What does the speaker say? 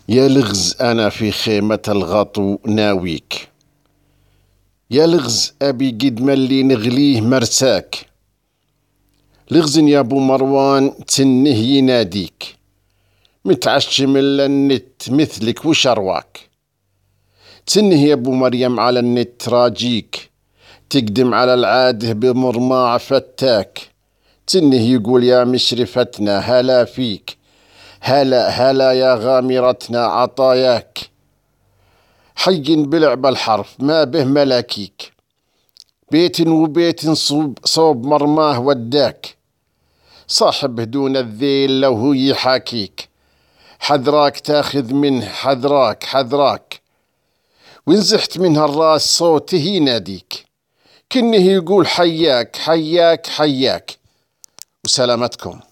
يا لغز أنا في خيمة الغطو ناويك، يا لغز أبي قد ملي نغليه مرساك. لغز يا أبو مروان تنه يناديك، متعشم إلا النت مثلك وشرواك. تنه يا أبو مريم على النت راجيك، تقدم على العاده بمرماع فتاك. تنه يقول يا مشرفتنا هلا فيك، هلا هلا يا غامرتنا عطاياك. حي بلعب الحرف ما به ملاكيك، بيت وبيت صوب مرماه وداك. صاحب هدون الذيل لو هو يحاكيك، حذراك تاخذ منه حذراك حذراك. ونزحت منها الراس صوته يناديك، كنه يقول حياك حياك حياك. وسلامتكم.